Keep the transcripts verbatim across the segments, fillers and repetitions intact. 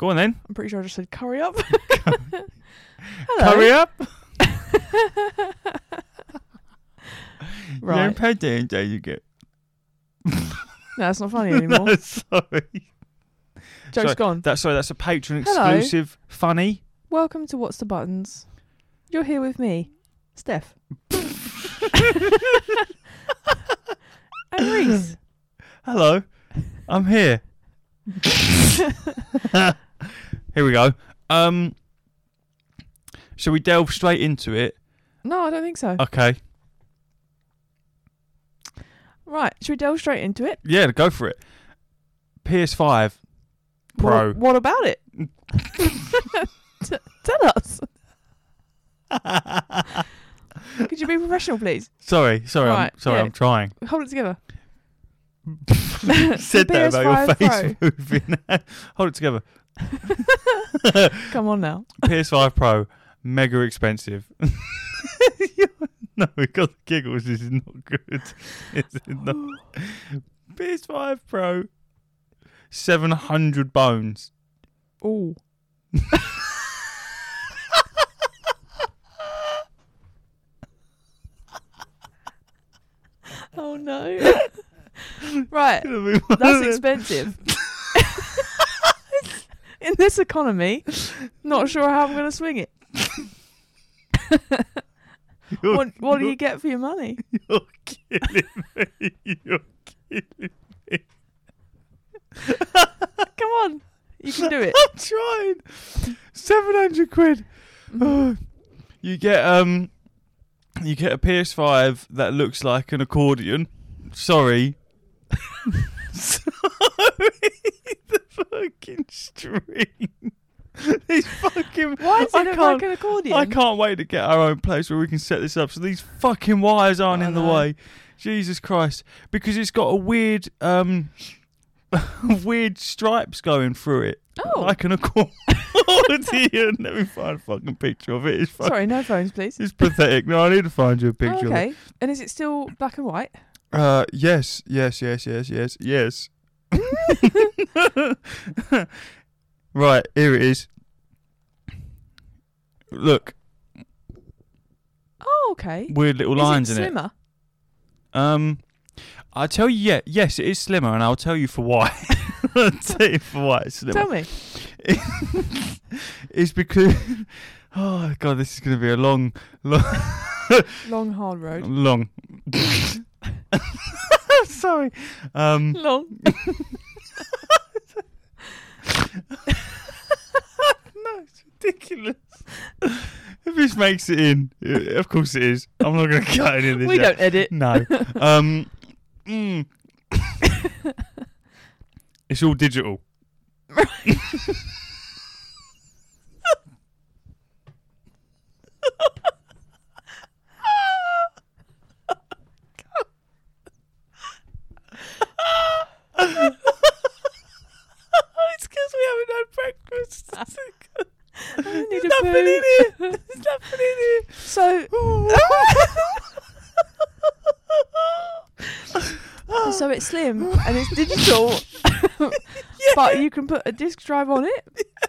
Go on then. I'm pretty sure I just said curry up. Curry up. Right. You day and day you get. No, it's not funny anymore. No, sorry. Joke's sorry, gone. That's sorry. That's a Patreon Hello. exclusive. Funny. Welcome to What's the Buttons. You're here with me, Steph. And Reese. Hello. I'm here. Here we go. Um, shall we delve straight into it? No, I don't think so. Okay. Right, should we delve straight into it? Yeah, go for it. P S five Pro. What, what about it? T- tell us. Could you be professional, please? Sorry, sorry, Right, I'm sorry, yeah. I'm trying. Hold it together. You said that about your P S five face moving. Hold it together. Come on now. P S five Pro, mega expensive. No, because the giggles. This is not good. Is it not? P S five Pro, seven hundred bones. Ooh. Oh no. Right. That's expensive. In this economy, not sure how I'm going to swing it. You're, What, what do you're, you get for your money? You're killing me. You're killing me. Come on. You can do it. I'm trying. seven hundred quid. Oh. You get um, you get a P S five that looks like an accordion. Sorry. Sorry. The fucking string. These fucking. Why does I it look can't- like an accordion? I can't wait to get our own place where we can set this up so these fucking wires aren't I in the know. way. Jesus Christ. Because it's got a weird um weird stripes going through it. Oh. Like an accordion. Let me find a fucking picture of it. It's fucking, Sorry, no phones, please. it's pathetic. No, I need to find you a Oh, picture of it. okay. And is it still black and white? Uh yes, yes, yes, yes, yes, yes. Right, here it is. Look, Oh, okay. weird little Is lines it in it. slimmer? Um, I'll tell you, yeah, yes, it is slimmer, and I'll tell you for why. I'll tell you for why it's slimmer. Tell me. It's because, oh god, this is going to be a long, long, Long, hard road. long. Sorry. Um, Long. no, it's ridiculous. If this makes it in, yeah, of course it is. I'm not going to cut any of this. We out. don't edit. No. Um, mm. It's all digital. It's because we haven't had breakfast. I need There's a nothing poo. in here. There's nothing in here. So, so it's slim and it's digital, but you can put a disc drive on it.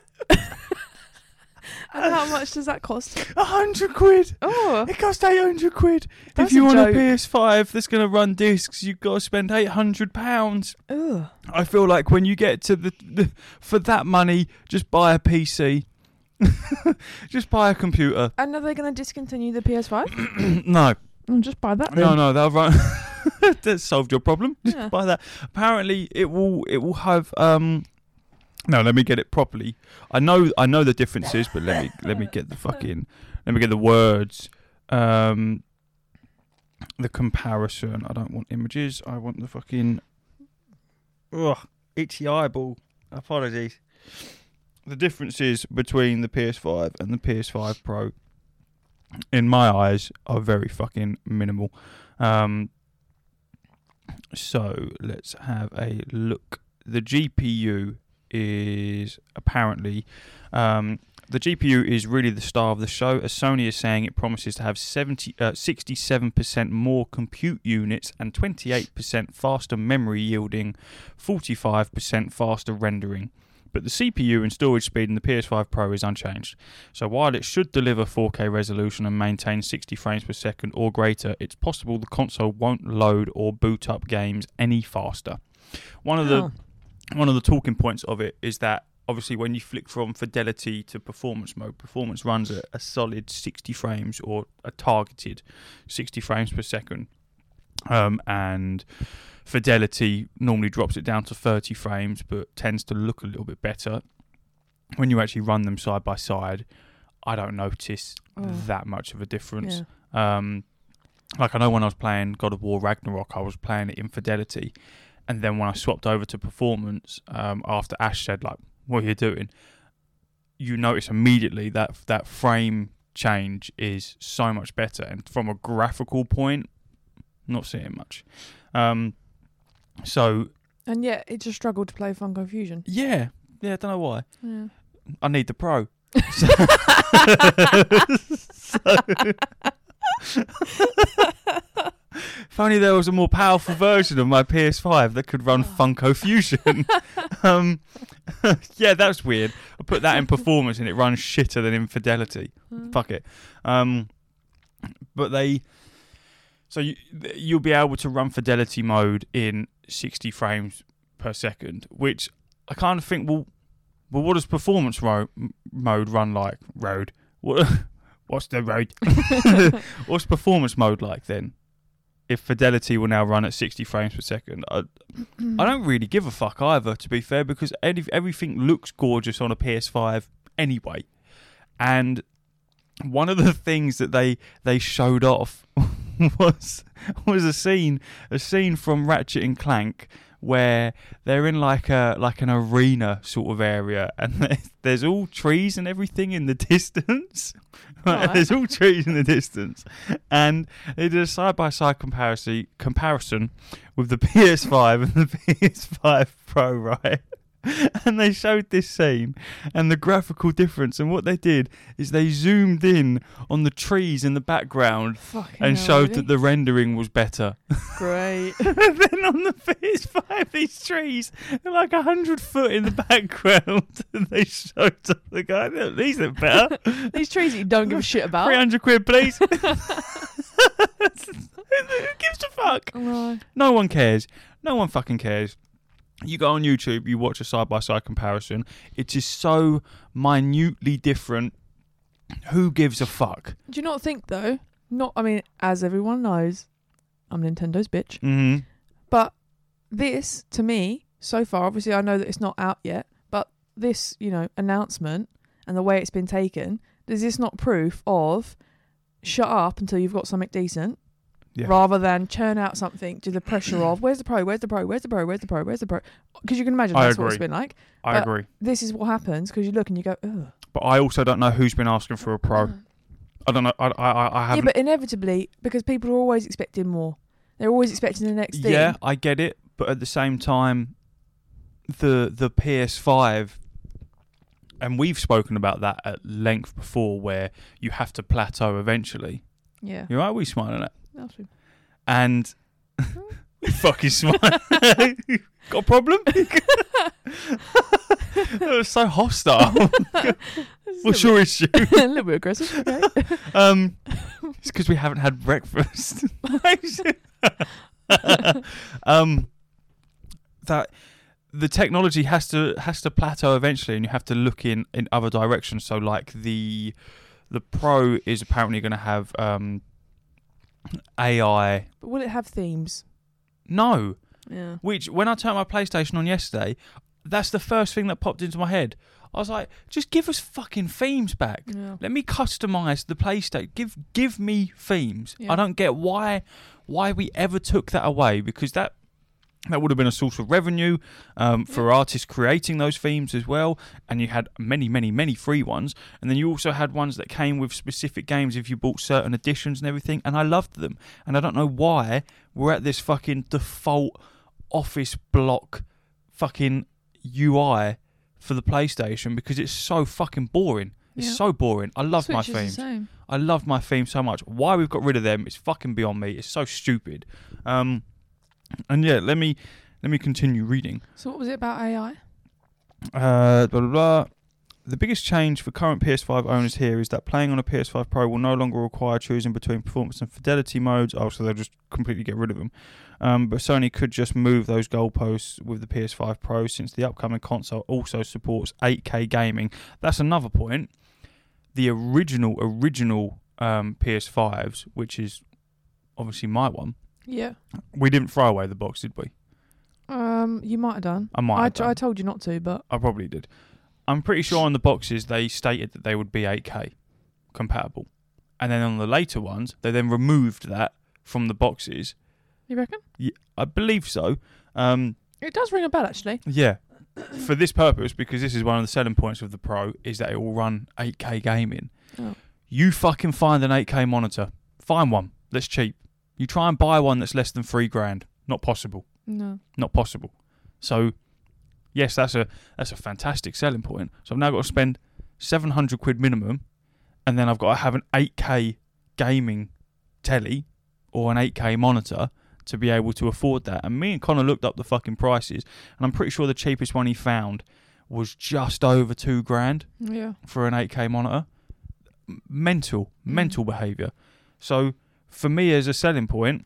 And how much does that cost? A hundred quid. Oh, It costs eight hundred quid. That's if you a want a joke. P S five that's going to run discs, you've got to spend eight hundred pounds. ugh. I feel like when you get to the, the for that money, just buy a P C. Just buy a computer. And are they going to discontinue the P S five? No, I'll just buy that then. no, no. They'll run. That solved your problem. Just Yeah. buy that. Apparently, it will. It will have. Um. No, let me get it properly. I know. I know the differences, but let me let me get the fucking. Let me get the words. Um. The comparison. I don't want images. I want the fucking. Ugh, itchy eyeball. Apologies. The differences between the P S five and the P S five Pro, in my eyes, are very fucking minimal. Um, so let's have a look. The G P U is apparently um, the G P U is really the star of the show, as Sony is saying it promises to have seventy, uh, sixty-seven percent more compute units and twenty-eight percent faster memory, yielding forty-five percent faster rendering. but the C P U and storage speed in the P S five Pro is unchanged. So while it should deliver four K resolution and maintain sixty frames per second or greater, it's possible the console won't load or boot up games any faster. One of the Oh. one of the talking points of it is that obviously when you flick from fidelity to performance mode, performance runs at a solid sixty frames or a targeted sixty frames per second, um, and fidelity normally drops it down to thirty frames but tends to look a little bit better. When you actually run them side by side, I don't notice Oh. that much of a difference. Yeah. Um, like I know when I was playing God of War Ragnarok, I was playing it in fidelity, and then when I swapped over to performance, um, after Ash said like, "What are you doing?" you notice immediately that that frame change is so much better, and from a graphical point, not seeing much. Um, so And yet, it just struggled to play Funko Fusion. yeah, yeah, I don't know why. Yeah. I need the Pro. If only there was a more powerful version of my P S five that could run Funko Fusion. um, yeah, that's weird. I put that in performance and it runs shitter than in fidelity. Mm. Fuck it. Um, but they, so you you'll be able to run fidelity mode in sixty frames per second, which I kind of think, well, well, what does performance ro- mode run like? Road. What? What's the road? What's performance mode like then? If fidelity will now run at sixty frames per second, I, I don't really give a fuck either, to be fair, because any, everything looks gorgeous on a P S five anyway. And one of the things that they they showed off was was a scene a scene from Ratchet and Clank where they're in like a like an arena sort of area, and there's all trees and everything in the distance. Right? Right. There's all trees in the distance, and they did a side by side comparison comparison with the P S five and the P S five Pro, right? And they showed this scene and the graphical difference, and what they did is they zoomed in on the trees in the background Fucking and hell, showed really? that the rendering was better. Great. And then on the P S five, these trees are like a hundred foot in the background, and they showed to the guy, "Look, these look better. These trees that you don't give a shit about. Three hundred quid, please." Who gives a fuck? No. No one cares. No one fucking cares. You go on YouTube, you watch a side-by-side comparison. It is so minutely different. Who gives a fuck? Do you not think, though? Not, I mean, as everyone knows, I'm Nintendo's bitch. Mm-hmm. But this, to me, so far, obviously I know that it's not out yet, but this, you know, announcement and the way it's been taken, is this not proof of shut up until you've got something decent? Yeah. Rather than churn out something to the pressure of where's the pro, where's the pro, where's the pro, where's the pro, where's the pro? Because you can imagine I that's what it's agree. been like. I But agree. This is what happens because you look and you go, ugh. But I also don't know who's been asking for a pro. I don't know. I, I, I Yeah, haven't. but inevitably, because people are always expecting more. They're always expecting the next thing. Yeah, I get it. But at the same time, the the P S five, and we've spoken about that at length before, where you have to plateau eventually. Yeah. You're right, we smiling at. That's true. And fucking smile. Got a problem? It was so hostile. What's your issue? a little bit aggressive, okay. Um, it's because we haven't had breakfast. um, that the technology has to has to plateau eventually, and you have to look in, in other directions. So, like the the Pro is apparently going to have um, A I. But will it have themes? No, Yeah. which when I turned my PlayStation on yesterday, that's the first thing that popped into my head. I was like, just give us fucking themes back. Yeah. Let me customize the PlayStation. Give give me themes. Yeah. I don't get why why we ever took that away, because that that would have been a source of revenue um, for Yeah. artists creating those themes as well. And you had many, many, many free ones. And then you also had ones that came with specific games if you bought certain editions and everything. And I loved them. And I don't know why we're at this fucking default office block fucking U I for the PlayStation, because it's so fucking boring. It's Yeah. so boring. I love Switch my is the themes. same. I love my theme so much. Why we've got rid of them is fucking beyond me. It's so stupid. Um, and yeah, let me let me continue reading. So what was it about A I? Uh, blah, blah, blah. The biggest change for current P S five owners here is that playing on a P S five Pro will no longer require choosing between performance and fidelity modes. Oh, so they'll just completely get rid of them. Um, but Sony could just move those goalposts with the P S five Pro, since the upcoming console also supports eight K gaming. That's another point. The original, original um, P S fives, which is obviously my one, Yeah. we didn't throw away the box, did we? Um, you might have done. I might I, have t- done. I told you not to, but I probably did. I'm pretty sure on the boxes they stated that they would be eight K compatible. And then on the later ones, they then removed that from the boxes. you reckon? Yeah, I believe so. Um, It does ring a bell, actually. yeah. For this purpose, because this is one of the selling points of the Pro, is that it will run eight K gaming. Oh. You fucking find an eight K monitor. Find one that's cheap. You try and buy one that's less than three grand. Not possible. No. Not possible. So, yes, that's a that's a fantastic selling point. So I've now got to spend seven hundred quid minimum, and then I've got to have an eight K gaming telly or an eight K monitor to be able to afford that. And me and Connor looked up the fucking prices, and I'm pretty sure the cheapest one he found was just over two grand Yeah. for an eight K monitor. M- Mental, Mm. mental behaviour. So for me as a selling point,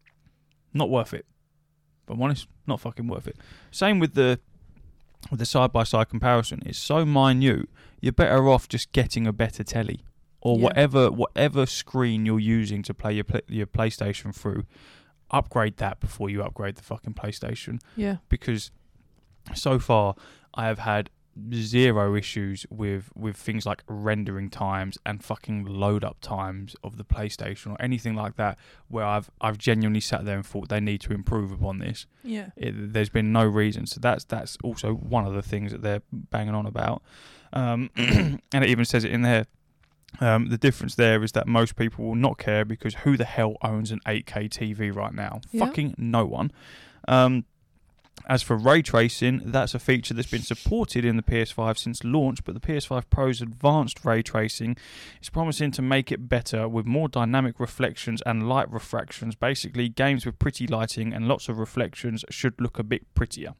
not worth it. If I'm honest, not fucking worth it. Same with the with the side by side comparison. It's so minute. You're better off just getting a better telly or Yeah. whatever whatever screen you're using to play your pla- your PlayStation through. Upgrade that before you upgrade the fucking PlayStation, Yeah. because so far I have had zero issues with with things like rendering times and fucking load up times of the PlayStation or anything like that, where I've I've genuinely sat there and thought they need to improve upon this. Yeah. It, there's been no reason, so that's that's also one of the things that they're banging on about. Um, and it even says it in there. Um, the difference there is that most people will not care, because who the hell owns an eight K T V right now? Yeah. Fucking no one. Um, As for ray tracing, that's a feature that's been supported in the P S five since launch, but the P S five Pro's advanced ray tracing is promising to make it better with more dynamic reflections and light refractions. Basically, games with pretty lighting and lots of reflections should look a bit prettier.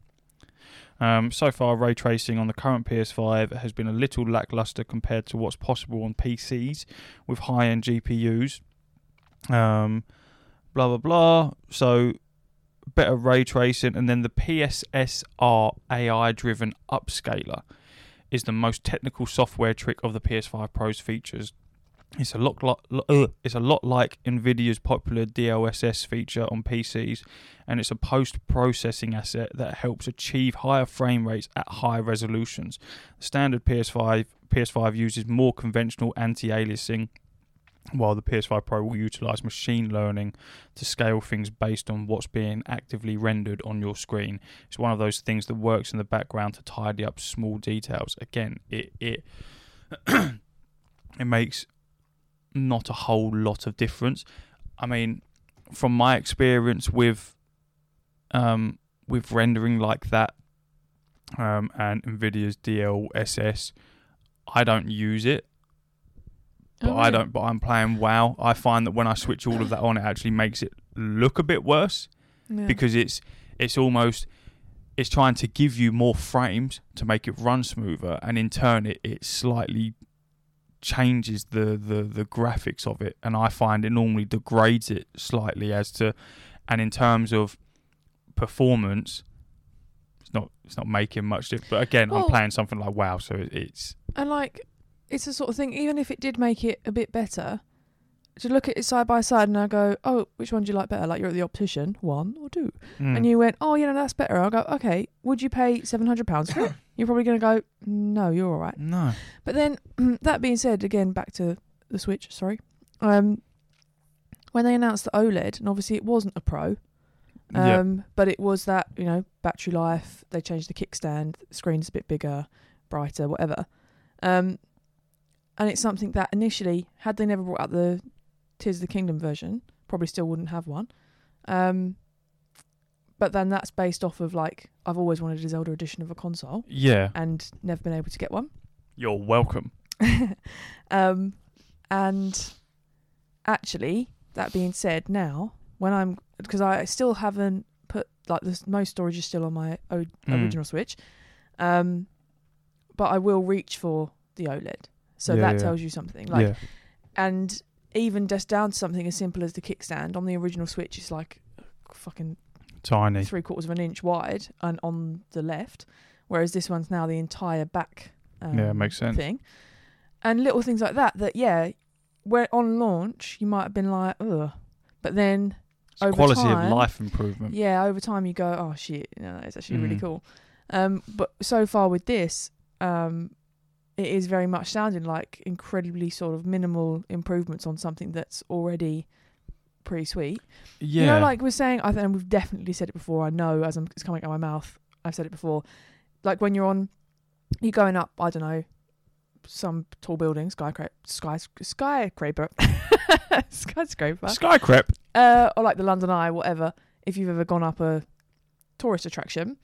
Um, so far, ray tracing on the current P S five has been a little lackluster compared to what's possible on P Cs with high-end G P Us. Um, blah, blah, blah. So better ray tracing, and then the P S S R A I-driven upscaler is the most technical software trick of the P S five Pro's features. It's a lot, lot uh, it's a lot like Nvidia's popular D L S S feature on P Cs, and it's a post-processing asset that helps achieve higher frame rates at high resolutions. Standard P S five P S five uses more conventional anti-aliasing, while the P S five Pro will utilise machine learning to scale things based on what's being actively rendered on your screen. It's one of those things that works in the background to tidy up small details. Again, it it it makes not a whole lot of difference. I mean, from my experience with um with rendering like that um and Nvidia's D L S S, I don't use it. But Oh, I really? don't. But I'm playing WoW. I find that when I switch all of that on, it actually makes it look a bit worse, Yeah. because it's it's almost it's trying to give you more frames to make it run smoother, and in turn, it, it slightly changes the, the the graphics of it, and I find it normally degrades it slightly as to, and in terms of performance, it's not it's not making much difference. But again, Well- I'm playing something like WoW, so it, it's And like, it's the sort of thing, even if it did make it a bit better, to look at it side by side and I go, oh, which one do you like better? Like, you're at the optician, one or two. mm, And you went, oh, you know, that's better. I'll go, okay, would you pay seven hundred pounds for it? You're probably going to go, no, you're all right. no. But then, that being said, again, back to the Switch, sorry. Um, when they announced the OLED, and obviously it wasn't a Pro, Yeah. um, but it was that, you know, battery life, they changed the kickstand, the screen's a bit bigger, brighter, whatever. Um, and it's something that initially, had they never brought out the Tears of the Kingdom version, probably still wouldn't have one. Um, but then that's based off of, like, I've always wanted a Zelda edition of a console Yeah. and never been able to get one. You're welcome. um, and actually, that being said, now when I'm because I still haven't put like the most storage is still on my o- Mm. original Switch. Um, but I will reach for the OLED. So Yeah, that yeah. tells you something. Like, yeah. and even just down to something as simple as the kickstand on the original Switch is like fucking Tiny. three quarters of an inch wide and on the left, whereas this one's now the entire back. Um, Yeah, makes sense. Thing, and little things like that. That yeah, where on launch you might have been like, ugh, but then It's over quality time, of life improvement. yeah, over time you go, oh shit, you know, it's actually really Mm. cool. Um, but so far with this, um, it is very much sounding like incredibly sort of minimal improvements on something that's already pretty sweet. Yeah. You know, like we're saying, I think we've definitely said it before. I know as I'm, it's coming out of my mouth, I've said it before. Like when you're on, you're going up, I don't know, some tall building, skyscraper, sky, skyscraper, skyscraper, Skycrep. uh, or like the London Eye, whatever. If you've ever gone up a tourist attraction,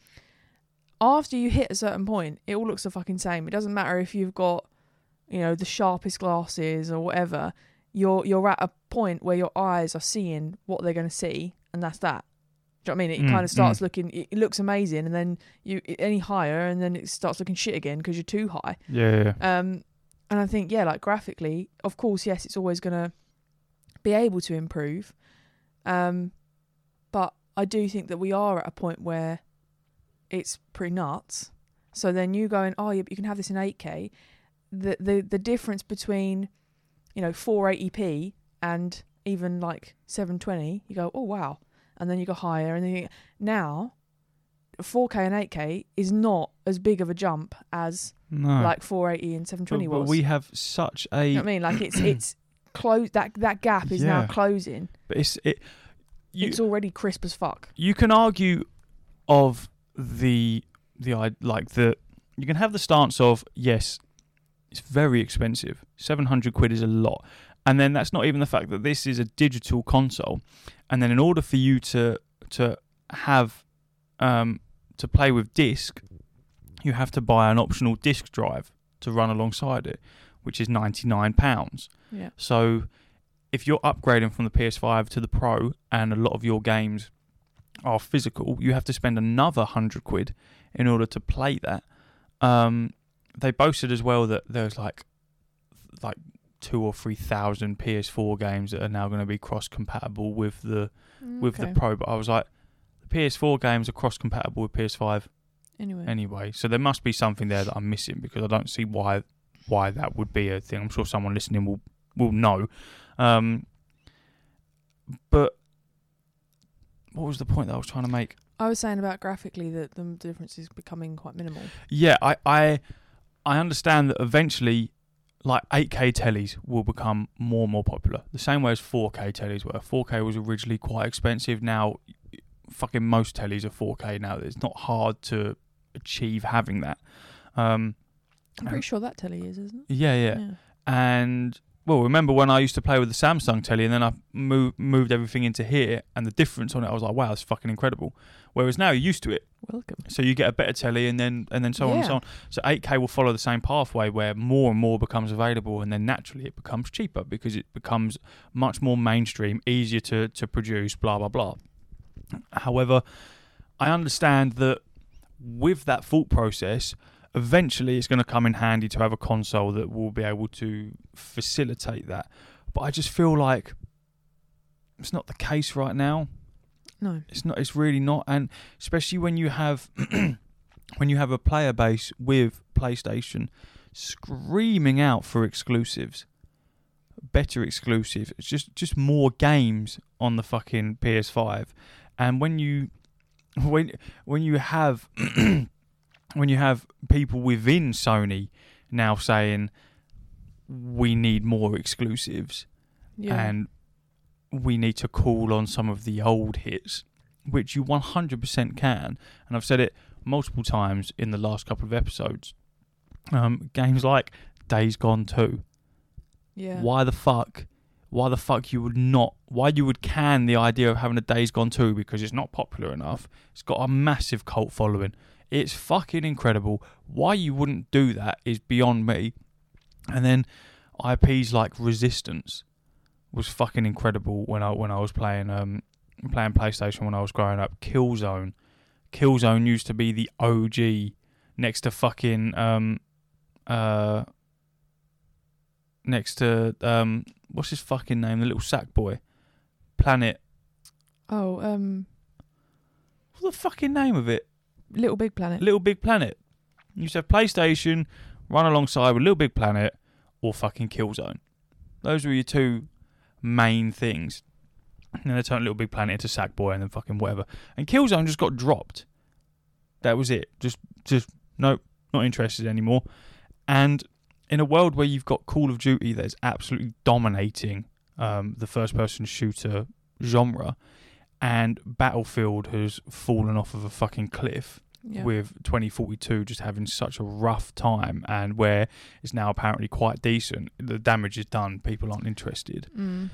after you hit a certain point, it all looks the fucking same. It doesn't matter if you've got, you know, the sharpest glasses or whatever. You're you're at a point where your eyes are seeing what they're going to see, and that's that. Do you know what I mean? It Mm, kind of starts mm. looking. It, it looks amazing, and then you any higher, and then it starts looking shit again because you're too high. Yeah, yeah. Um, and I think yeah, like graphically, of course, yes, it's always going to be able to improve. Um, but I do think that we are at a point where it's pretty nuts. So then you going, oh yeah, but you can have this in eight K. The the the difference between, you know, four eighty p and even like seven twenty, you go, oh wow, and then you go higher, and then you, now four K and eight K is not as big of a jump as No. like four eighty and seven twenty but, but was. we have such a. You know what I mean? Like it's it's close. That that gap is now Yeah. closing. But it's it. You, It's already crisp as fuck. you can argue of the the i- like the you can have the stance of yes, it's very expensive. Seven hundred quid is a lot, and then that's not even the fact that this is a digital console, and then in order for you to to have um to play with disc, you have to buy an optional disc drive to run alongside it, which is ninety nine pounds. Yeah. So if you're upgrading from the P S five to the Pro and a lot of your games are physical, you have to spend another hundred quid in order to play that. Um, they boasted as well that there's like like two or three thousand P S four games that are now going to be cross compatible with the with Okay. the Pro. But I was like, the P S four games are cross compatible with P S five Anyway. anyway, so there must be something there that I'm missing because I don't see why why that would be a thing. I'm sure someone listening will will know. Um, but what was the point that I was trying to make? I was saying about graphically that the difference is becoming quite minimal. Yeah, I I, I understand that eventually, like eight K tellies will become more and more popular. The same way as four K tellies were. four K was originally quite expensive. Now, fucking most tellies are four K now. It's not hard to achieve having that. Um, I'm pretty sure that telly is, isn't it? yeah, yeah. And well, remember when I used to play with the Samsung telly and then I moved moved everything into here, and the difference on it, I was like, wow, that's fucking incredible. Whereas now you're used to it, Welcome. so you get a better telly, and then and then so on and Yeah. so on. So eight K will follow the same pathway where more and more becomes available, and then naturally it becomes cheaper because it becomes much more mainstream, easier to to produce, blah blah blah. However, I understand that with that thought process, eventually it's going to come in handy to have a console that will be able to facilitate that. But I just feel like it's not the case right now. No. It's not. It's really not, and especially when you have when you have a player base with PlayStation screaming out for exclusives, better exclusive. It's just just more games on the fucking P S five, and when you when when you have when you have people within Sony now saying we need more exclusives, Yeah. and we need to call on some of the old hits, which you one hundred percent can. And I've said it multiple times in the last couple of episodes. Um, games like Days Gone two. yeah. Why the fuck? Why the fuck you would not? Why you would can the idea of having a Days Gone two because it's not popular enough. It's got a massive cult following. It's fucking incredible. Why you wouldn't do that is beyond me. And then I Ps like Resistance was fucking incredible when I when I was playing um playing PlayStation when I was growing up. Killzone, Killzone used to be the O G next to fucking um uh, next to um, what's his fucking name? The little sack boy, Planet. Oh, um, What's the fucking name of it? Little Big Planet. Little Big Planet. You used to have PlayStation run alongside with Little Big Planet or fucking Killzone. Those were your two main things. And then they turned Little Big Planet into Sackboy and then fucking whatever. And Killzone just got dropped. That was it. Just, just nope, not interested anymore. And in a world where you've got Call of Duty that is absolutely dominating um, the first-person shooter genre, and Battlefield has fallen off of a fucking cliff, Yeah. with twenty forty-two just having such a rough time, and where it's now apparently quite decent. The damage is done. People aren't interested. Mm.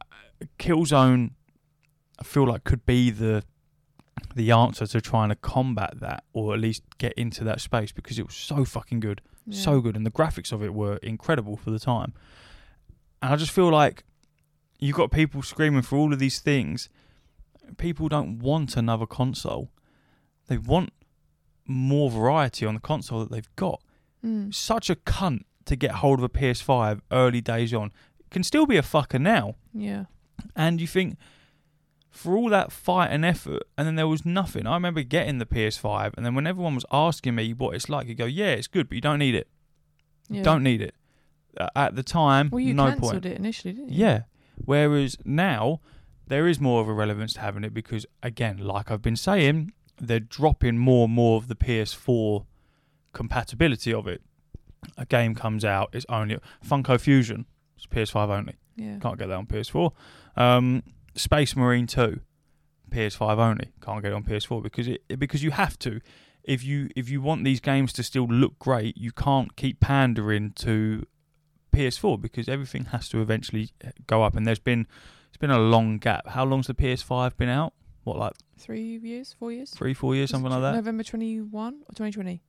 Killzone, I feel like, could be the the answer to trying to combat that, or at least get into that space, because it was so fucking good. Yeah. So good, and the graphics of it were incredible for the time. And I just feel like you've got people screaming for all of these things. People don't want another console. They want more variety on the console that they've got. Mm. Such a cunt to get hold of a P S five early days on. Can still be a fucker now. Yeah. And you think, for all that fight and effort, and then there was nothing. I remember getting the P S five, and then when everyone was asking me what it's like, you go, yeah, it's good, but you don't need it. Yeah. You don't need it. Uh, at the time, Well, you no cancelled point. it initially, didn't you? Yeah. Whereas now, there is more of a relevance to having it because, again, like I've been saying, they're dropping more and more of the P S four compatibility of it. A game comes out, it's only Funko Fusion, it's P S five only. Yeah. Can't get that on P S four. Um, Space Marine two, P S five only. Can't get it on P S four because it because you have to. If you if you want these games to still look great, you can't keep pandering to P S four because everything has to eventually go up. And there's been it's been a long gap. How long's the P S five been out? What, like Three years, four years? three, four years, something like that? November twenty-one or twenty twenty?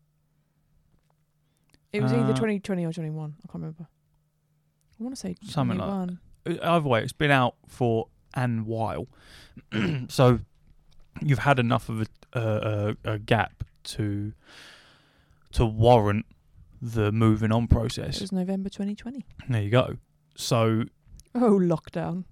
It was either Uh, twenty twenty or twenty-one. I can't remember. I want to say Something like twenty-one. Either way, it's been out for a while. So you've had enough of a, uh, a, a gap to to warrant the moving on It process. was November twenty twenty. There you go. So Oh, lockdown.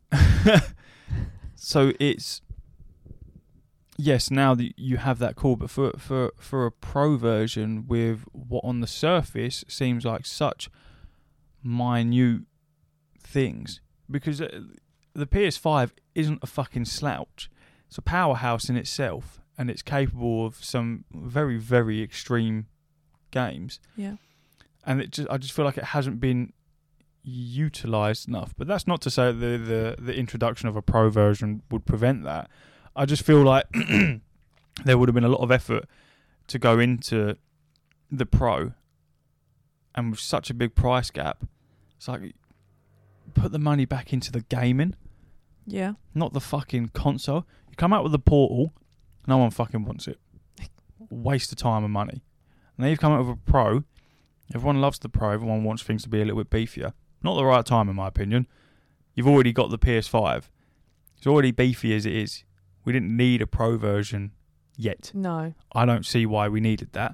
so it's yes, now that you have that call, but for for for a pro version with what on the surface seems like such minute things, because the P S five isn't a fucking slouch. It's a powerhouse in itself, and it's capable of some very, very extreme games. Yeah. And it just, I just feel like it hasn't been utilised enough. But that's not to say the, the, the introduction of a pro version would prevent that. I just feel like there would have been a lot of effort to go into the pro, and with such a big price gap, it's like, put the money back into the gaming, Yeah. not the fucking console. You come out with the Portal, no one fucking wants it. Waste of time and money. And then you've come out with a Pro. Everyone loves the Pro. Everyone wants things to be a little bit beefier. Not the right time, in my opinion. You've already got the P S five. It's already beefy as it is. We didn't need a Pro version yet. No. I don't see why we needed that.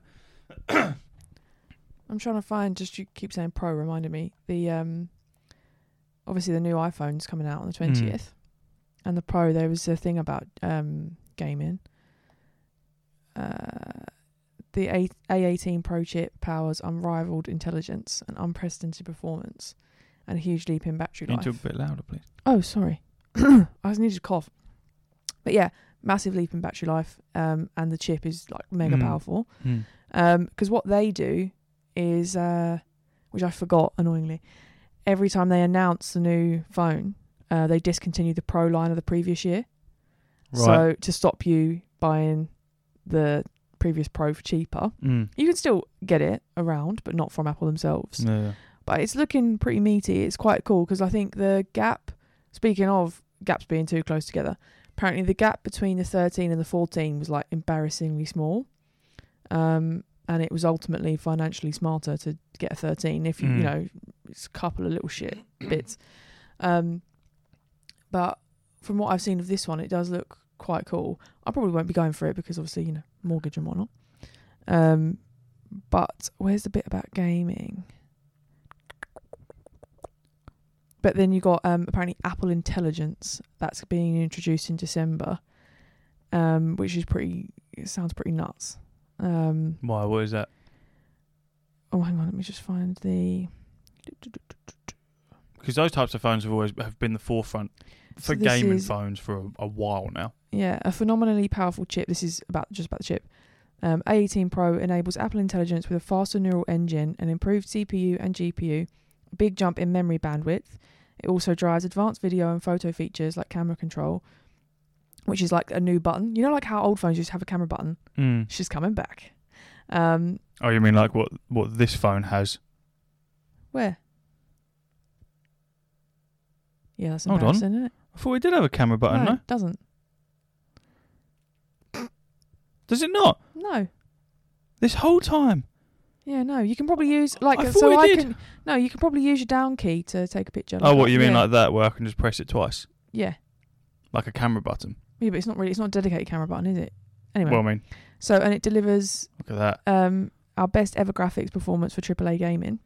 I'm trying to find, just you keep saying pro, reminded me. The um, obviously the new iPhone's coming out on the twentieth. And the Pro, there was a thing about um, gaming. Uh, the A eighteen Pro chip powers unrivaled intelligence and unprecedented performance and a huge leap in battery Can you life. talk a bit louder, please? Oh, sorry. I just needed to cough. But yeah, massive leap in battery life, um, and the chip is like mega Mm. powerful. Mm. Um, because what they do is, uh, which I forgot annoyingly, every time they announce the new phone, uh, they discontinue the Pro line of the previous year. Right. So to stop you buying the previous Pro for cheaper, Mm. you can still get it around, but not from Apple themselves. Yeah. But it's looking pretty meaty. It's quite cool because I think the gap, speaking of gaps being too close together, apparently the gap between the thirteen and the fourteen was like embarrassingly small. Um, and it was ultimately financially smarter to get a thirteen if you, Mm. you know, it's a couple of little shit bits. Um, but from what I've seen of this one, it does look quite cool. I probably won't be going for it because obviously, you know, mortgage and whatnot. Um, but where's the bit about gaming? But then you got um, apparently Apple Intelligence that's being introduced in December, um, which is pretty. It sounds pretty nuts. Um, Why? What is that? oh, hang on, let me just find the. Because those types of phones have always have been the forefront for So this gaming is- phones for a, a while now. Yeah, a phenomenally powerful chip. This is about just about the chip. Um, A eighteen Pro enables Apple Intelligence with a faster neural engine, an improved C P U and G P U, a big jump in memory bandwidth. It also drives advanced video and photo features like camera control, which is like a new button. You know, like how old phones used to have a camera button? Mm. It's just coming back. Um, Oh, you mean like what what this phone has? where? Yeah, that's Hold on. embarrassing, isn't it? I thought we did have a camera button, no, no? it doesn't. Does it not? No. This whole time? Yeah, no. You can probably use like I thought so it I did. can. No, you can probably use your down key to take a picture. Oh, like what that. you mean yeah. like that, where I can just press it twice, Yeah. like a camera button? Yeah, but it's not really. It's not a dedicated camera button, is it? Anyway. Well, I mean, so and it delivers look at that. um our best ever graphics performance for triple A gaming.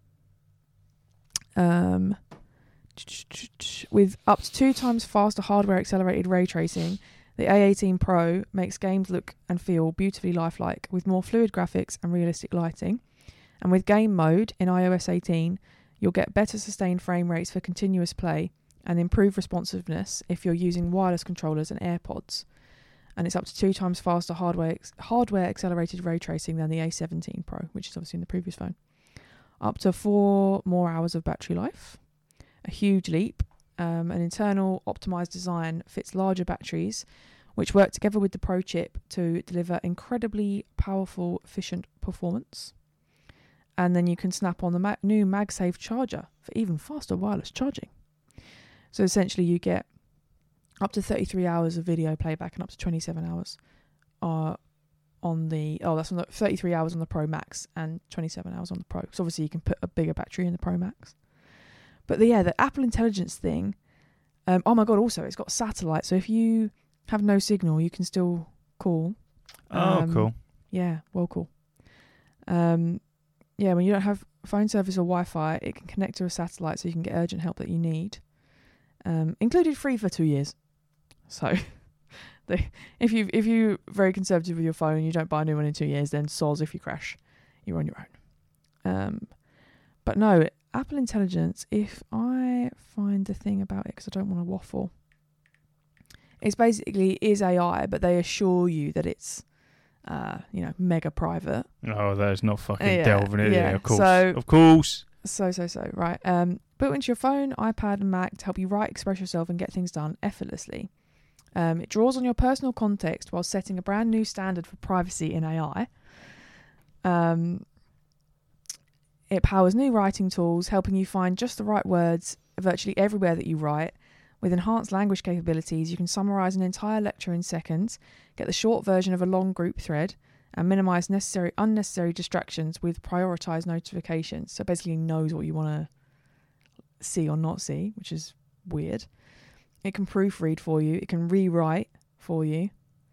Um, with up to two times faster hardware accelerated ray tracing, the A eighteen Pro makes games look and feel beautifully lifelike with more fluid graphics and realistic lighting. And with game mode in i O S eighteen, you'll get better sustained frame rates for continuous play and improved responsiveness if you're using wireless controllers and AirPods. And it's up to two times faster hardware hardware accelerated ray tracing than the A seventeen Pro, which is obviously in the previous phone. Up to four more hours of battery life. A huge leap. Um, an internal optimized design fits larger batteries, which work together with the Pro chip to deliver incredibly powerful, efficient performance. And then you can snap on the ma- new MagSafe charger for even faster wireless charging. So essentially you get up to thirty-three hours of video playback and up to twenty-seven hours uh, on the... Oh, that's on the thirty-three hours on the Pro Max and twenty-seven hours on the Pro. So obviously you can put a bigger battery in the Pro Max. But the, yeah, the Apple Intelligence thing... Um, oh my God, also, it's got satellite. So if you have no signal, you can still call. Oh, Um, cool. Yeah, well, cool. Um, yeah, when you don't have phone service or Wi-Fi, it can connect to a satellite so you can get urgent help that you need. Um, included free for two years. So, they, if you if you're very conservative with your phone and you don't buy a new one in two years, then soz if you crash, you're on your own. Um, but no, Apple Intelligence. If I find the thing about it, because I don't want to waffle, it's basically is A I, but they assure you that it's uh, you know, mega private. Oh, there's not fucking Yeah, delving in yeah. it. Of course, So- of course. So, so, so, right. Um, built into your phone, iPad, and Mac to help you write, express yourself, and get things done effortlessly. Um, it draws on your personal context while setting a brand new standard for privacy in A I. Um, it powers new writing tools, helping you find just the right words virtually everywhere that you write. With enhanced language capabilities, you can summarize an entire lecture in seconds, get the short version of a long group thread, and minimize necessary unnecessary distractions with prioritized notifications. So basically knows what you want to see or not see, which is weird. It can proofread for you. It can rewrite for you.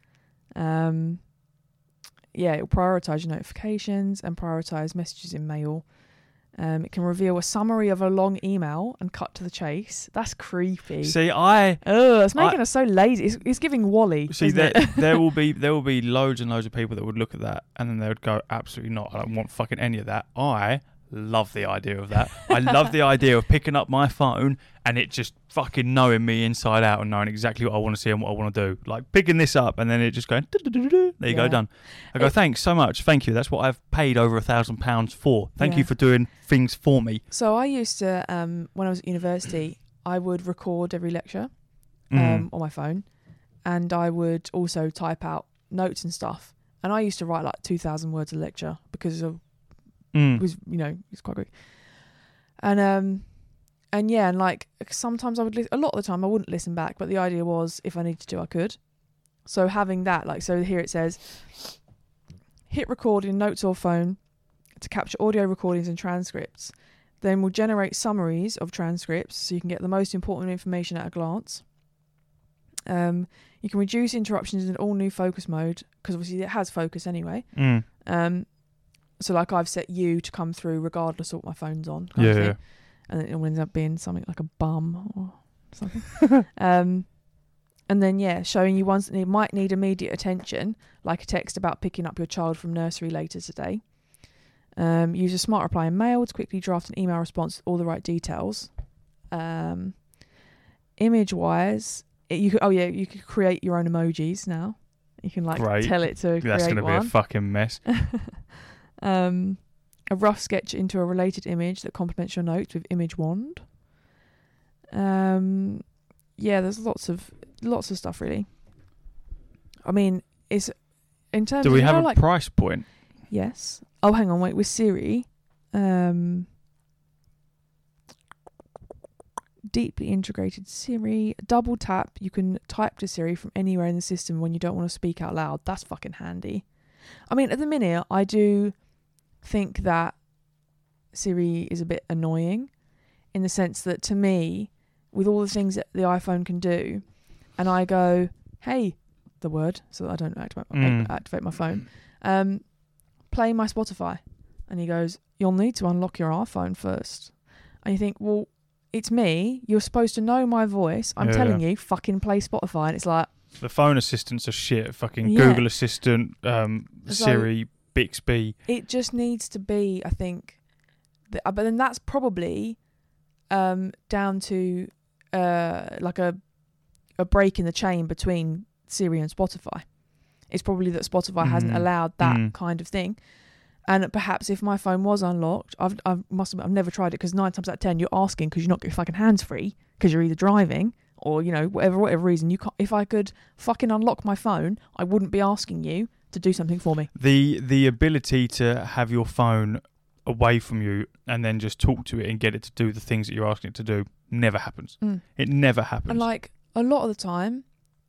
Um, yeah, it will prioritize your notifications and prioritize messages in mail. Um, it can reveal a summary of a long email and cut to the chase. That's creepy. See, I Oh, it's making I- us so lazy. It's, it's giving Wally. see isn't there it? there will be there will be loads and loads of people that would look at that and then they would go, absolutely not. I don't want fucking any of that. I love the idea of that. I love the idea of picking up my phone and it just fucking knowing me inside out and knowing exactly what I want to see and what I want to do. Like picking this up and then it just going, "Du-du-du-du-du." There you Yeah. go, done. I go, It- thanks so much. Thank you. That's what I've paid over a thousand pounds for. Thank Yeah. you for doing things for me. So I used to, um, when I was at university, I would record every lecture Mm. um, on my phone, and I would also type out notes and stuff. And I used to write like two thousand words a lecture because of Mm. it was, you know, it's quite quick. And um, and yeah, and like sometimes I would, li- a lot of the time I wouldn't listen back, but the idea was if I needed to, I could. So having that, like, so here it says, hit record in notes or phone to capture audio recordings and transcripts. Then we'll generate summaries of transcripts so you can get the most important information at a glance. Um, you can reduce interruptions in all new focus mode because obviously it has focus anyway. Mm. Um, so like I've set you to come through regardless of what my phone's on. kind Yeah, of thing. yeah. And then it ends up being something like a bum or something. um, and then yeah, showing you ones that need, might need immediate attention, like a text about picking up your child from nursery later today. Um, use a smart reply in mail to quickly draft an email response with all the right details. Um, image wise, it, you could, oh yeah, you could create your own emojis now. You can like Great. tell it to That's create going to be one. a fucking mess. um, a rough sketch into a related image that complements your notes with image wand. Um, yeah, there's lots of lots of stuff really. I mean, it's in terms. Do of, we you have know, a like, price point? Yes. Oh, hang on, wait. With Siri, um, deeply integrated Siri. Double tap. You can type to Siri from anywhere in the system when you don't want to speak out loud. That's fucking handy. I mean, at the minute, I do think that Siri is a bit annoying in the sense that to me, with all the things that the iPhone can do, and I go, hey, the word, so that I don't activate my, Mm. activate my phone, um, play my Spotify. And he goes, you'll need to unlock your iPhone first. And you think, well, it's me. You're supposed to know my voice. I'm Yeah. telling you, fucking play Spotify. And it's like, The phone assistants are shit. Fucking Yeah. Google Assistant, um, So- Siri, Bixby. it just needs to be, I think, th- but then that's probably um, down to uh, like a a break in the chain between Siri and Spotify. It's probably that Spotify hasn't Mm. allowed that Mm. kind of thing. And perhaps if my phone was unlocked, I've I must admit, I've never tried it because nine times out of ten you're asking because you're not getting fucking hands free because you're either driving or you know whatever whatever reason you can't. If I could fucking unlock my phone, I wouldn't be asking you to do something for me. The the ability to have your phone away from you and then just talk to it and get it to do the things that you're asking it to do never happens. Mm. It never happens. And like a lot of the time,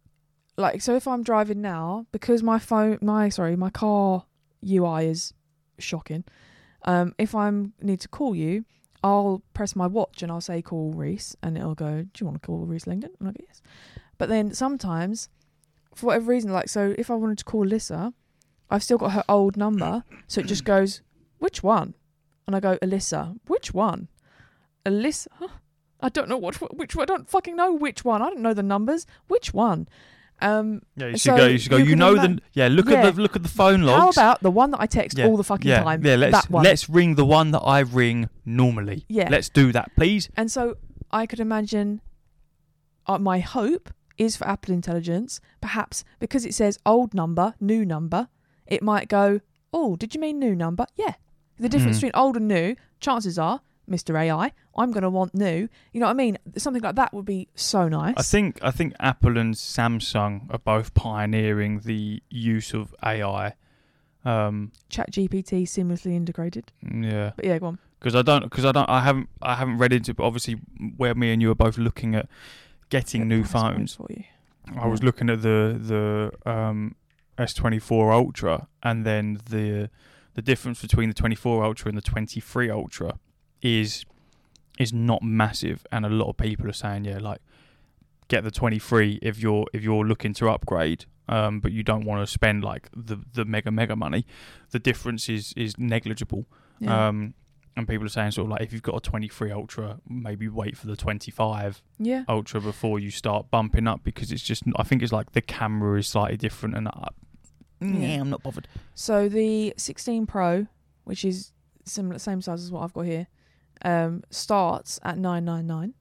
like so if I'm driving now, because my phone, my sorry, my car U I is shocking. Um, if I'm need to call you, I'll press my watch and I'll say call Reese, and it'll go, do you want to call Reese Langdon? And I'll go yes. But then sometimes, for whatever reason, like so, if I wanted to call Alyssa, I've still got her old number, so it just goes, which one? And I go, Alyssa, which one? Alyssa. Huh? I don't know what which one. I don't fucking know which one. I don't know the numbers. Which one? Um, yeah, you should so go. You should go. you You, can know ima- the. Yeah, look Yeah. at the look at the phone how logs. about the one that I text yeah, all the fucking yeah, time? Yeah, let's that one. let's ring the one that I ring normally. Yeah. Let's do that, please. And so I could imagine. Uh, my hope is for Apple Intelligence, perhaps because it says old number, new number, it might go, oh, did you mean new number? Yeah. The difference Mm. between old and new, chances are, Mister A I, I'm going to want new. You know what I mean? Something like that would be so nice. I think I think Apple and Samsung are both pioneering the use of A I. Um, ChatGPT seamlessly integrated. yeah, But yeah, go on. because I don't because I don't I haven't I haven't read into it, but obviously where me and you are both looking at getting Get new price point phones. for you. I was Yeah. looking at the the um, S twenty-four Ultra, and then the the difference between the twenty-four Ultra and the twenty-three Ultra is is not massive, and a lot of people are saying, yeah, like get the twenty-three if you're if you're looking to upgrade, um, but you don't want to spend like the the mega mega money. The difference is is negligible. Yeah. Um, and people are saying sort of like if you've got a twenty-three Ultra, maybe wait for the twenty-five yeah. Ultra before you start bumping up, because it's just I think it's like the camera is slightly different, and I, Yeah. yeah, I'm not bothered. So the sixteen Pro, which is similar, same size as what I've got here, um, starts at nine nine nine.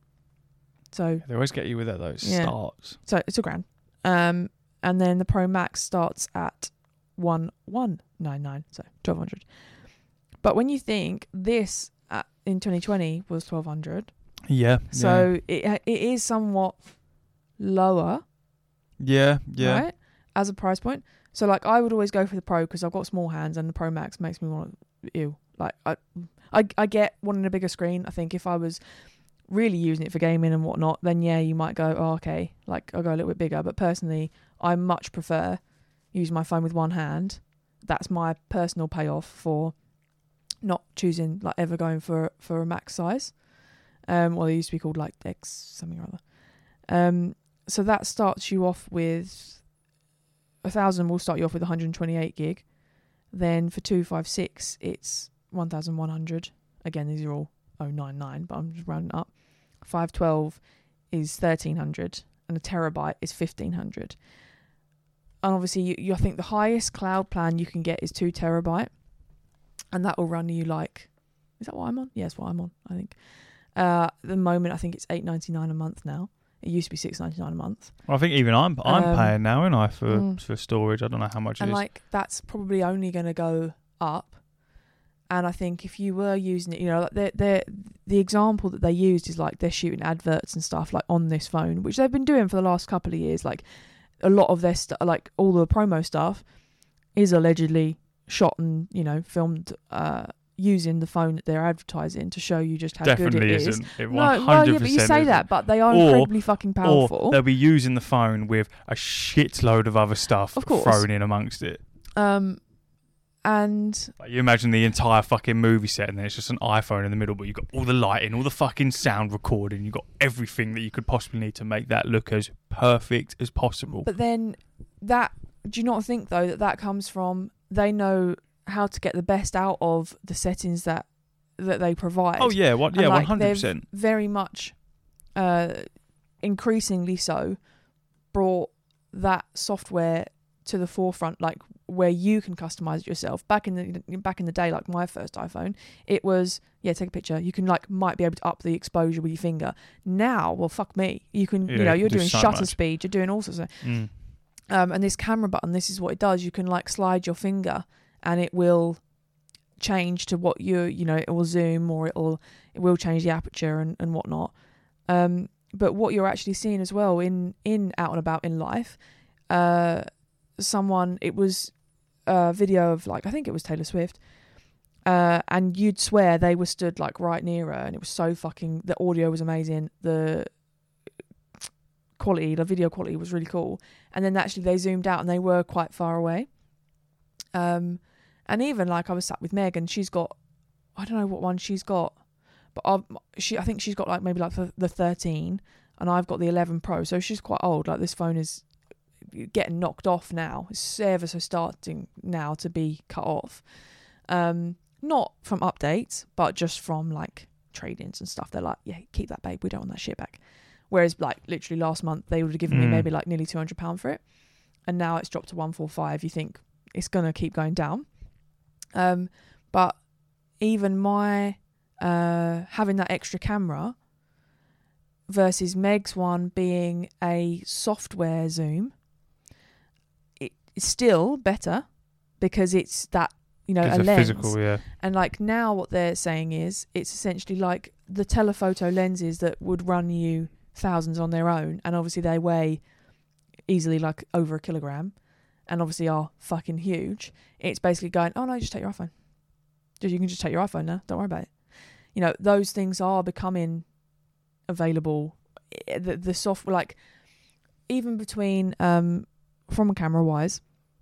So They always get you with that though. It Yeah. starts. so it's a grand. Um, and then the Pro Max starts at one one nine nine, so twelve hundred. But when you think this at, in twenty twenty was twelve hundred, Yeah. so it it is somewhat lower, yeah, yeah, right, as a price point. So like I would always go for the Pro because I've got small hands, and the Pro Max makes me want to ew. Like I, I, I get wanting a bigger screen. I think if I was really using it for gaming and whatnot, then yeah, you might go, oh, okay, like I'll go a little bit bigger. But personally, I much prefer using my phone with one hand. That's my personal payoff for not choosing like ever going for for a max size. Um, well, they used to be called like X something or other. Um, so that starts you off with a thousand. Will start you off with one hundred twenty-eight gig, Then for two five six, it's one thousand one hundred. Again, these are all oh nine nine, but I'm just rounding up. five twelve is thirteen hundred, and a terabyte is fifteen hundred. And obviously, you, you I think the highest cloud plan you can get is two terabyte, and that will run you like, is that what I'm on? Yeah, that's what I'm on, I think. Uh, at the moment, I think it's eight ninety-nine a month now. It used to be six ninety-nine a month. Well, I think even I'm I'm Um, paying now, aren't I, for mm. for storage? I don't know how much And it is. like that's probably only going to go up. And I think if you were using it, you know, like they're, they're, the example that they used is like they're shooting adverts and stuff like on this phone, which they've been doing for the last couple of years. Like a lot of their stuff, like all the promo stuff, is allegedly shot and, you know, filmed uh, using the phone that they're advertising to show you just how Definitely good it is. isn't. It No, one hundred percent well, yeah, but you say isn't. that, but they are Or- incredibly fucking powerful. Or they'll be using the phone with a shitload of other stuff Of course. thrown in amongst it. Um, and Like you imagine the entire fucking movie set and there's just an iPhone in the middle, but you've got all the lighting, all the fucking sound recording, you've got everything that you could possibly need to make that look as perfect as possible. But then that, do you not think though that that comes from they know how to get the best out of the settings that that they provide? Oh yeah, what? And, Yeah, like, one hundred percent. they've very much, uh, increasingly so, brought that software to the forefront, like where you can customize it yourself. Back in the back in the day, like my first iPhone, it was yeah, take a picture. You can like might be able to up the exposure with your finger. Now, well, fuck me, you can Yeah, you know you you're can do doing so shutter much. speed, you're doing all sorts of. Mm. Um, and this camera button, this is what it does. You can like slide your finger, and it will change to what you you know it will zoom or it will it will change the aperture and and whatnot. Um, but what you're actually seeing as well in in out and about in life, uh, someone it was a video of like I think it was Taylor Swift, uh, and you'd swear they were stood like right near her, and it was so fucking the audio was amazing, the quality, the video quality was really cool, and then actually they zoomed out and they were quite far away. Um, and even like I was sat with Meg and she's got, I don't know what one she's got, but I've, she I think she's got like maybe like the, the thirteen, and I've got the eleven Pro, so she's quite old. Like this phone is getting knocked off now. It's ever so starting now to be cut off. Um, not from updates, but just from like trade-ins and stuff. They're like, yeah, keep that, babe. We don't want that shit back. Whereas like literally last month they would have given me Mm. maybe like nearly two hundred pounds for it, and now it's dropped to one forty-five. You think it's gonna keep going down. Um, but even my uh having that extra camera versus Meg's one being a software zoom, it, it's still better because it's that, you know, It's a a lens. physical, yeah. And like now what they're saying is it's essentially like the telephoto lenses that would run you thousands on their own, and obviously they weigh easily like over a kilogram and obviously are fucking huge. It's basically going, oh no, just take your iPhone. Just You can just take your iPhone now. Don't worry about it. You know, those things are becoming available. The, the software, like even between, um, from a camera wise,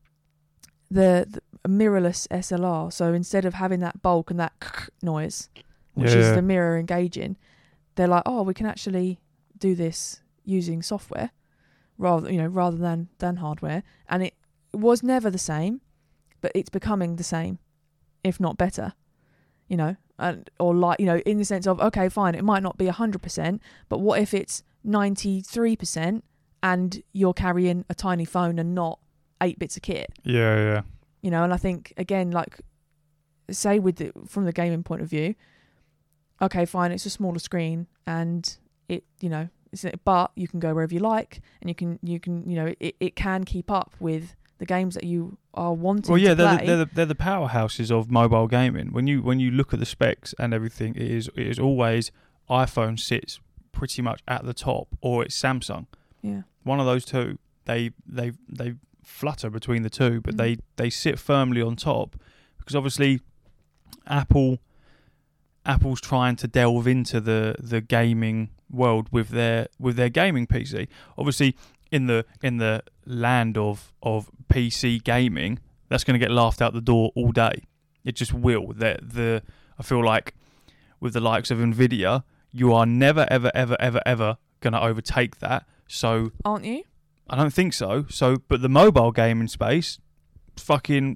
the, the mirrorless S L R. So instead of having that bulk and that noise, which Yeah. is the mirror engaging, they're like, oh, we can actually do this using software rather, you know, rather than, than hardware. And it was never the same, but it's becoming the same, if not better, you know, and, or like, you know, in the sense of, okay, fine, it might not be a hundred percent, but what if it's ninety-three percent and you're carrying a tiny phone and not eight bits of kit? Yeah, yeah. You know, and I think again, like say with the, from the gaming point of view, okay, fine, it's a smaller screen and it, you know, it's, but you can go wherever you like, and you can, you can, you know, it, it can keep up with the games that you are wanting Well, yeah, to they're play. the, they're, the, they're the powerhouses of mobile gaming. When you when you look at the specs and everything, it is it is always iPhone sits pretty much at the top, or it's Samsung. yeah. One of those two. They they they flutter between the two, but Mm. they, they sit firmly on top because obviously Apple Apple's trying to delve into the, the gaming world with their with their gaming P C. Obviously, in the in the land of, of P C gaming, that's going to get laughed out the door all day. It just will. The the I feel like with the likes of Nvidia, you are never ever ever ever ever going to overtake that. So Aren't you? I don't think so. So, but the mobile gaming space, fucking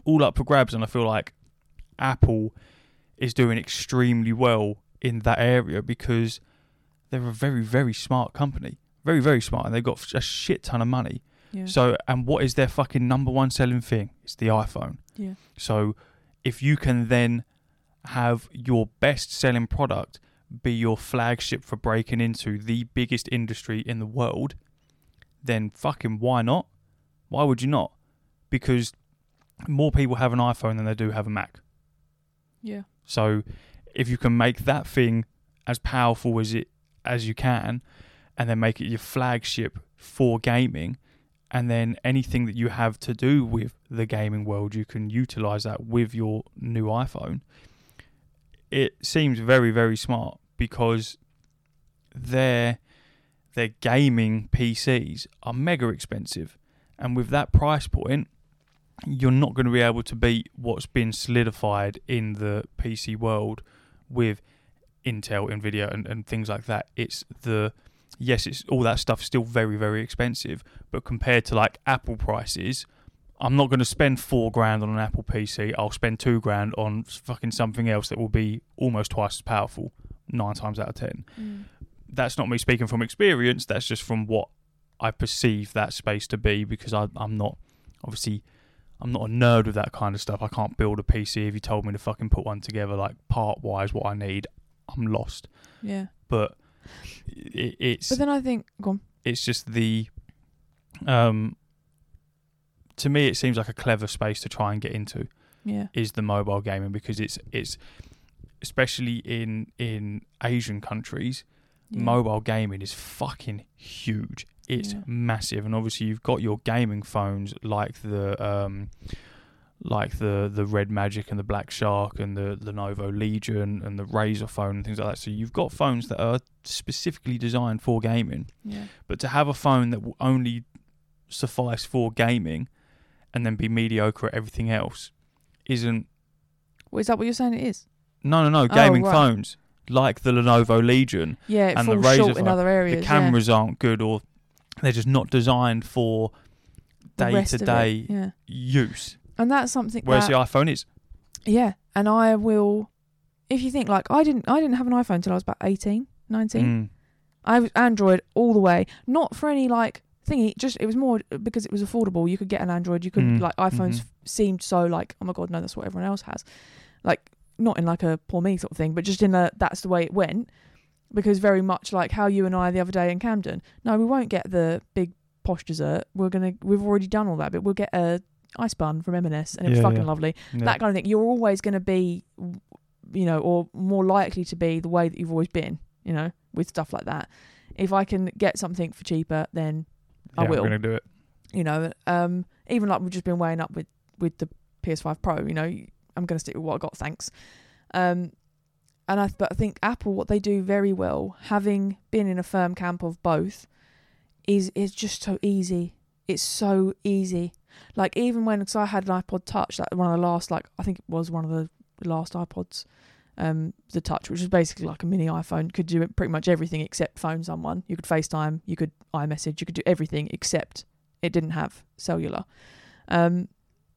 all up for grabs, and I feel like Apple is doing extremely well in that area because they're a very, very smart company. Very, very smart, and they've got a shit ton of money. Yeah. So, and what is their fucking number one selling thing? It's the iPhone. Yeah. So, if you can then have your best selling product be your flagship for breaking into the biggest industry in the world, then fucking why not? Why would you not? Because more people have an iPhone than they do have a Mac. Yeah. So if you can make that thing as powerful as it as you can, and then make it your flagship for gaming, and then anything that you have to do with the gaming world, you can utilize that with your new iPhone. It seems very, very smart because their their gaming P Cs are mega expensive, and with that price point, you're not going to be able to beat what's been solidified in the P C world with Intel, Nvidia, and, and things like that. It's the yes, it's all that stuff still very, very expensive, but compared to like Apple prices, I'm not going to spend four grand on an Apple P C. I'll spend two grand on fucking something else that will be almost twice as powerful, nine times out of ten. Mm. That's not me speaking from experience. That's just from what I perceive that space to be, because I, I'm not, obviously, I'm not a nerd with that kind of stuff. I can't build a P C. If you told me to fucking put one together, like part-wise, what I need, I'm lost. Yeah. But it, it's... But then I think... Go on. It's just the... Um, to me, it seems like a clever space to try and get into. Yeah. Is the mobile gaming, because it's it's especially in in Asian countries, Yeah. mobile gaming is fucking huge. It's Yeah. massive, and obviously you've got your gaming phones like the um like the the Red Magic and the Black Shark and the Lenovo Legion and the Razer phone and things like that. So you've got phones that are specifically designed for gaming. Yeah. But to have a phone that will only suffice for gaming and then be mediocre at everything else isn't... Well, is that what you're saying it is? No, no, no. Gaming right. phones like the Lenovo Legion. Yeah, it and the falls Razer short in phone, other areas. The cameras aren't good, or they're just not designed for yeah. day-to-day Yeah. use. And that's something Whereas that... the iPhone is. Yeah, and I will... If you think, like, I didn't I didn't have an iPhone until I was about eighteen, nineteen. Mm. I was Android all the way. Not for any, like, thingy. Just, it was more because it was affordable. You could get an Android. You could, Mm. like, iPhones Mhm. f- seemed so, like, oh my God, no, that's what everyone else has. Like, not in, like, a poor me sort of thing, but just in a, that's the way it went. Because very much like how you and I the other day in Camden. No, we won't get the big posh dessert. We're going to, we've already done all that, but we'll get a ice bun from M and S, and it was Yeah, fucking yeah. lovely. Yeah. That kind of thing. You're always going to be, you know, or more likely to be the way that you've always been, you know, with stuff like that. If I can get something for cheaper, then I Yeah, will. I'm going to do it. You know, um, even like we've just been weighing up with, with the P S five Pro, you know, I'm going to stick with what I got, thanks. Um, and I, but I think Apple, what they do very well, having been in a firm camp of both, is is just so easy. It's so easy. Like, even when, because I had an iPod Touch, that one of the last, like, I think it was one of the last iPods, um, the Touch, which was basically like a mini iPhone, could do pretty much everything except phone someone. You could FaceTime, you could iMessage, you could do everything except it didn't have cellular. Um,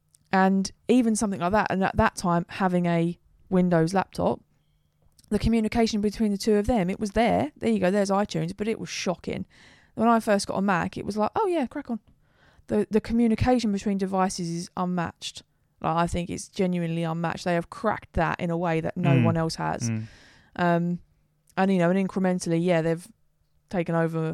and even something like that, and at that time, having a Windows laptop, the communication between the two of them, it was there. There you go, there's iTunes, but it was shocking. When I first got a Mac, it was like, oh yeah, crack on. The the communication between devices is unmatched. Like, I think it's genuinely unmatched. They have cracked that in a way that no Mm. one else has. Mm. Um, and, you know, and incrementally, yeah, they've taken over.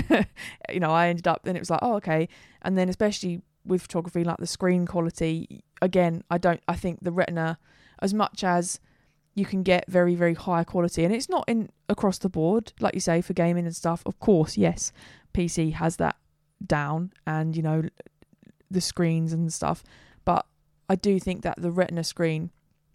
You know, I ended up, and it was like, oh, okay. And then especially with photography, like the screen quality, again, I don't, I think the Retina, as much as you can get very, very high quality, and it's not in across the board, like you say, for gaming and stuff. Of course, yes, P C has that down, and, you know, the screens and stuff. But I do think that the Retina screen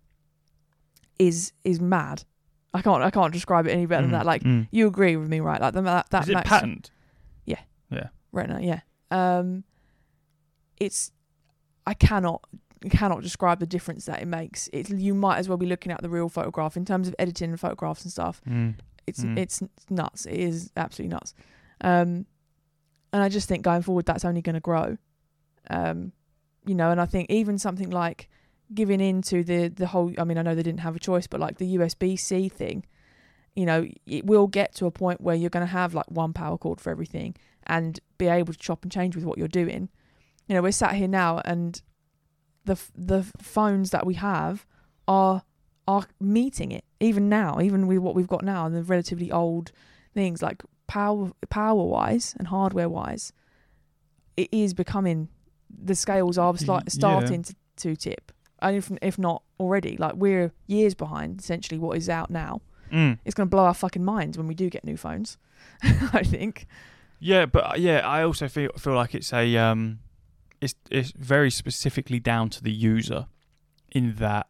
is is mad. I can't I can't describe it any better Mm. than that. Like, Mm. you agree with me, right? Like the, that that Is it Max patent? Yeah. Yeah. Retina, yeah. Um, it's I cannot cannot describe the difference that it makes. It's, you might as well be looking at the real photograph in terms of editing and photographs and stuff. Mm. It's Mm. it's nuts. It is absolutely nuts. Um, and I just think going forward, that's only going to grow. Um, you know, and I think even something like giving in to the, the whole, I mean, I know they didn't have a choice, but like the U S B C thing, you know, it will get to a point where you're going to have like one power cord for everything and be able to chop and change with what you're doing. You know, we're sat here now and the the phones that we have are are meeting it even now, even with what we've got now and the relatively old things, like power power wise and hardware wise, it is becoming, the scales are slight, starting yeah. to, to tip, and if if not already, like we're years behind essentially what is out now. Mm. It's going to blow our fucking minds when we do get new phones. I think. Yeah, but uh, yeah, I also feel feel like it's a um, it's it's very specifically down to the user, in that.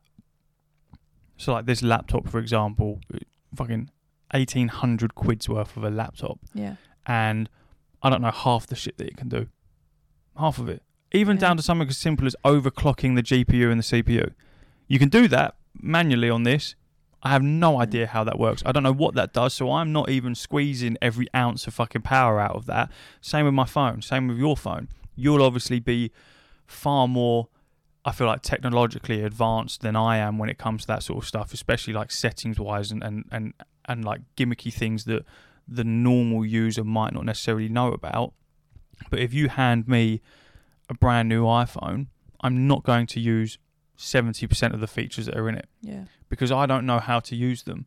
So like this laptop, for example, fucking eighteen hundred quid's worth of a laptop. Yeah. And I don't know half the shit that it can do. Half of it. Even yeah. down to something as simple as overclocking the G P U and the C P U. You can do that manually on this. I have no idea how that works. I don't know what that does, so I'm not even squeezing every ounce of fucking power out of that. Same with my phone. Same with your phone. You'll obviously be far more, I feel like, technologically advanced than I am when it comes to that sort of stuff, especially like settings wise and, and, and, and like gimmicky things that the normal user might not necessarily know about. But if you hand me a brand new iPhone, I'm not going to use seventy percent of the features that are in it. Yeah. Because I don't know how to use them.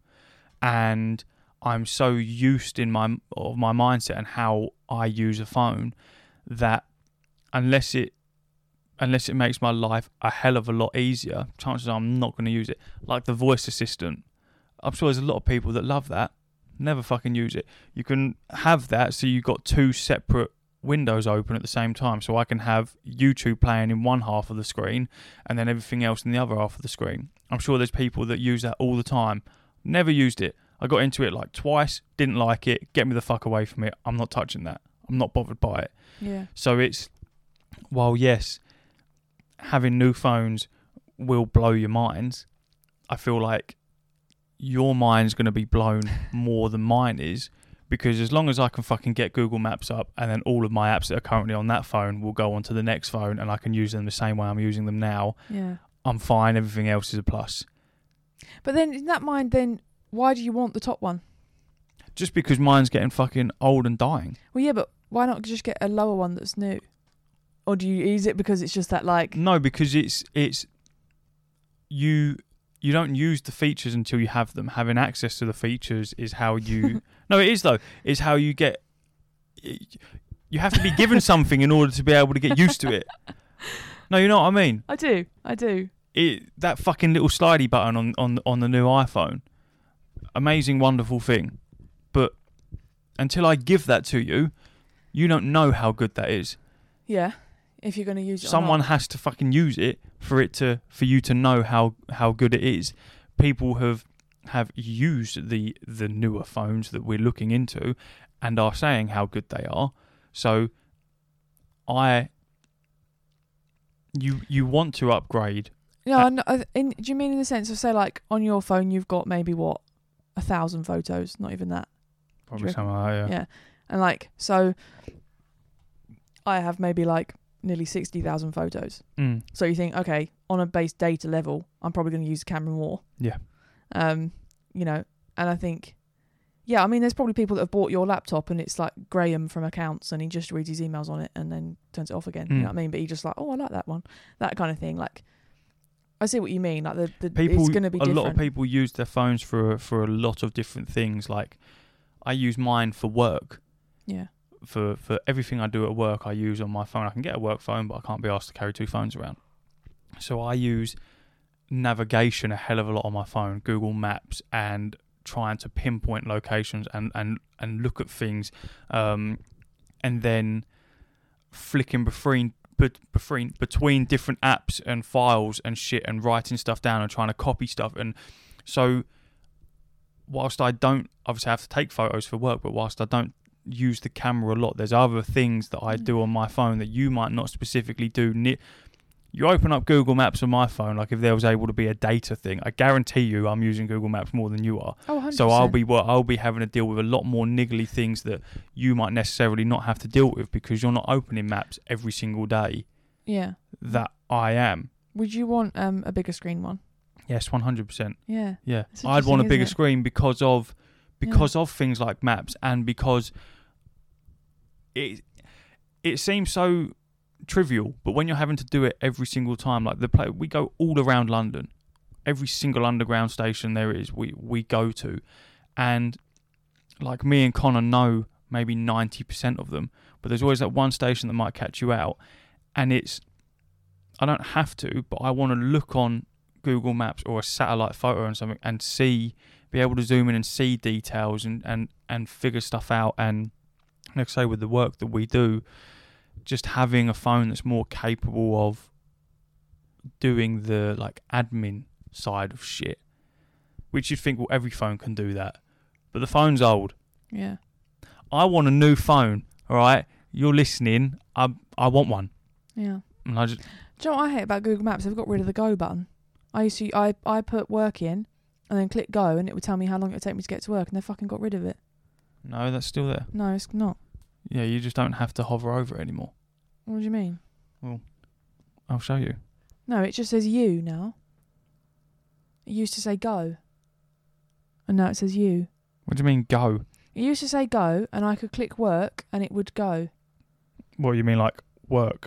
And I'm so used in my of my mindset and how I use a phone that unless it unless it makes my life a hell of a lot easier, chances are I'm not going to use it. Like the voice assistant. I'm sure there's a lot of people that love that. Never fucking use it. You can have that so you've got two separate windows open at the same time. So I can have YouTube playing in one half of the screen and then everything else in the other half of the screen. I'm sure there's people that use that all the time. Never used it. I got into it like twice, didn't like it. Get me the fuck away from it. I'm not touching that. I'm not bothered by it. Yeah. So it's, while yes, having new phones will blow your minds, I feel like your mind's going to be blown more than mine is, because as long as I can fucking get Google Maps up and then all of my apps that are currently on that phone will go onto the next phone and I can use them the same way I'm using them now, yeah, I'm fine. Everything else is a plus. But then in that mind, then why do you want the top one? Just because mine's getting fucking old and dying. Well, yeah, but why not just get a lower one that's new? Or do you, is it because it's just that like... No, because it's, it's, you... You don't use the features until you have them. Having access to the features is how you... No, it is, though. It's how you get... You have to be given something in order to be able to get used to it. No, you know what I mean? I do. I do. It, that fucking little slidey button on, on, on the new iPhone. Amazing, wonderful thing. But until I give that to you, you don't know how good that is. Yeah. If you're going to use it Someone or not. has to fucking use it for it to for you to know how, how good it is. People have have used the the newer phones that we're looking into and are saying how good they are. So I you you want to upgrade. No, no I- in, do you mean in the sense of, say, like on your phone you've got maybe what, a thousand photos? Not even that. Probably something like that, yeah. Yeah. And like, so I have maybe like nearly sixty thousand photos. Mm. So you think, okay, on a base data level, I'm probably going to use the camera more. Yeah. Um, you know, and I think, yeah, I mean, there's probably people that have bought your laptop and it's like Graham from accounts and he just reads his emails on it and then turns it off again. Mm. You know what I mean? But he just like, oh, I like that one. That kind of thing. Like, I see what you mean. Like, the, the people, it's going to be a different. lot of people use their phones for for a lot of different things. Like, I use mine for work. Yeah. For, for everything I do at work, I use on my phone. I can get a work phone, but I can't be asked to carry two phones around. So I use navigation a hell of a lot on my phone, Google Maps, and trying to pinpoint locations and, and, and look at things, um, and then flicking between, between between different apps and files and shit and writing stuff down and trying to copy stuff. And so whilst I don't obviously have to take photos for work, but whilst I don't use the camera a lot, there's other things that I do on my phone that you might not specifically do. You open up Google Maps on my phone, like if there was able to be a data thing, I guarantee you I'm using Google Maps more than you are. Oh, one hundred percent. So I'll be well, I'll be having to deal with a lot more niggly things that you might necessarily not have to deal with because you're not opening maps every single day. Yeah. That I am. Would you want um a bigger screen one? Yes, one hundred percent. Yeah. Yeah, It's I'd want a interesting, bigger isn't it? screen because of because of things like maps, and because it it seems so trivial, but when you're having to do it every single time, like the play, we go all around London, every single underground station there is, we we go to, and like me and Connor know maybe ninety percent of them, but there's always that one station that might catch you out, and it's I don't have to, but I want to look on Google Maps or a satellite photo and something and see, be able to zoom in and see details and, and, and figure stuff out. And like I say, with the work that we do, just having a phone that's more capable of doing the like admin side of shit, which you'd think, well, every phone can do that, but the phone's old. Yeah. I want a new phone. All right, you're listening. I I want one. Yeah. And I just Do you know what I hate about Google Maps? They've got rid of the go button. I used to, I, I put work in and then click go and it would tell me how long it would take me to get to work, and they fucking got rid of it. no, that's still there. No, it's not. Yeah, you just don't have to hover over it anymore. What do you mean? I'll show you. No, it just says you now. It used to say go. And now it says you. What do you mean go? It used to say go and I could click work and it would go. What, you mean like work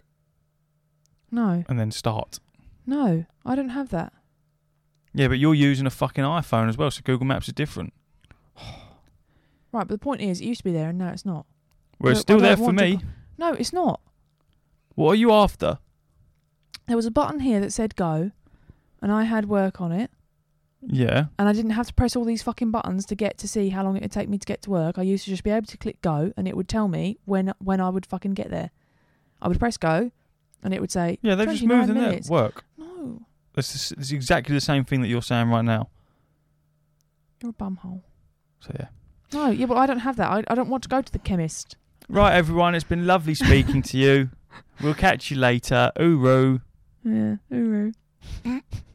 No. and then start? No, I don't have that. Yeah, but you're using a fucking iPhone as well, so Google Maps is different. Right, but the point is, it used to be there and now it's not. Well, it's I still don't there for want to me. go- No, it's not. What are you after? There was a button here that said go, and I had work on it, Yeah. and I didn't have to press all these fucking buttons to get to see how long it would take me to get to work. I used to just be able to click go, and it would tell me when when I would fucking get there. I would press go, and it would say, Yeah, they've just twenty-nine moved in there. minutes. Work. No, It's, it's exactly the same thing that you're saying right now. you're a bumhole. So, yeah. No, yeah, but I don't have that. I, I don't want to go to the chemist. Right, everyone, it's been lovely speaking to you. We'll catch you later. Ooroo. Yeah, ooh.